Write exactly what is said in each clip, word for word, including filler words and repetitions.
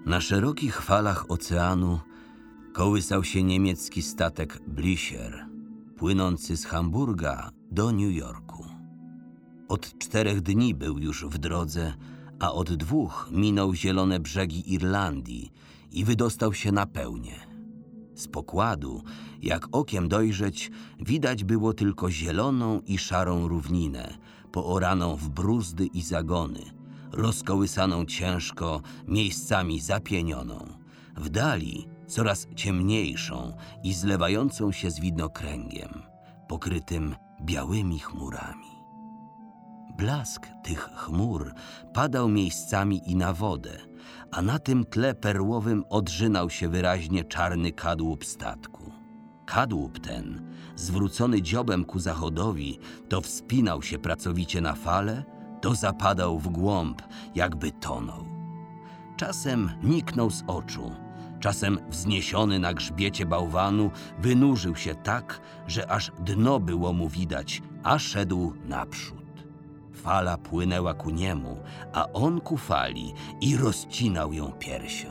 Na szerokich falach oceanu kołysał się niemiecki statek Blischer, płynący z Hamburga do New Yorku. Od czterech dni był już w drodze, a od dwóch minął zielone brzegi Irlandii i wydostał się na pełnię. Z pokładu, jak okiem dojrzeć, widać było tylko zieloną i szarą równinę, pooraną w bruzdy i zagony, rozkołysaną ciężko, miejscami zapienioną. W dali coraz ciemniejszą i zlewającą się z widnokręgiem, pokrytym białymi chmurami. Blask tych chmur padał miejscami i na wodę, a na tym tle perłowym odrzynał się wyraźnie czarny kadłub statku. Kadłub ten, zwrócony dziobem ku zachodowi, to wspinał się pracowicie na fale, to zapadał w głąb, jakby tonął. Czasem niknął z oczu, czasem wzniesiony na grzbiecie bałwanu wynurzył się tak, że aż dno było mu widać, a szedł naprzód. Fala płynęła ku niemu, a on ku fali i rozcinał ją piersią.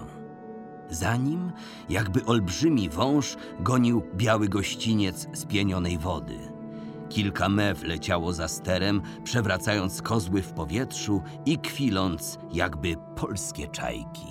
Za nim, jakby olbrzymi wąż, gonił biały gościniec z pienionej wody. Kilka mew leciało za sterem, przewracając kozły w powietrzu i kwiląc, jakby polskie czajki.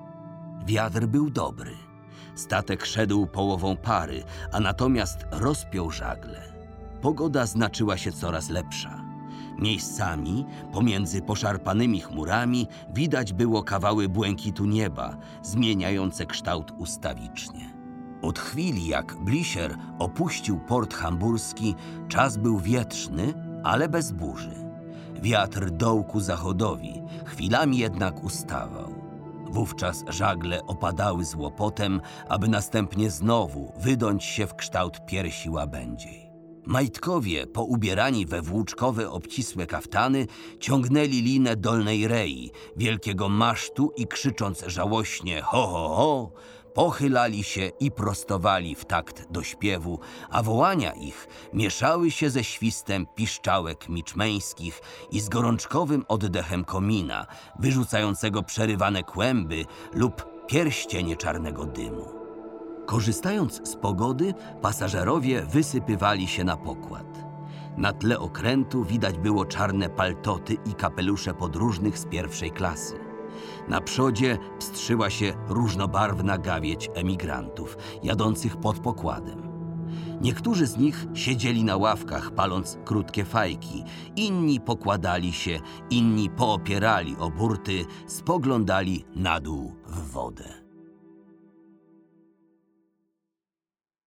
Wiatr był dobry. Statek szedł połową pary, a natomiast rozpiął żagle. Pogoda znaczyła się coraz lepsza. Miejscami, pomiędzy poszarpanymi chmurami, widać było kawały błękitu nieba, zmieniające kształt ustawicznie. Od chwili, jak Blischer opuścił port hamburski, czas był wietrzny, ale bez burzy. Wiatr dął ku zachodowi, chwilami jednak ustawał. Wówczas żagle opadały z łopotem, aby następnie znowu wydąć się w kształt piersi łabędziej. Majtkowie, poubierani we włóczkowe obcisłe kaftany, ciągnęli linę dolnej rei, wielkiego masztu i krzycząc żałośnie ho, ho, ho, pochylali się i prostowali w takt do śpiewu, a wołania ich mieszały się ze świstem piszczałek miczmeńskich i z gorączkowym oddechem komina, wyrzucającego przerywane kłęby lub pierścienie czarnego dymu. Korzystając z pogody, pasażerowie wysypywali się na pokład. Na tle okrętu widać było czarne paltoty i kapelusze podróżnych z pierwszej klasy. Na przodzie pstrzyła się różnobarwna gawieć emigrantów, jadących pod pokładem. Niektórzy z nich siedzieli na ławkach, paląc krótkie fajki, inni pokładali się, inni poopierali o burty, spoglądali na dół w wodę.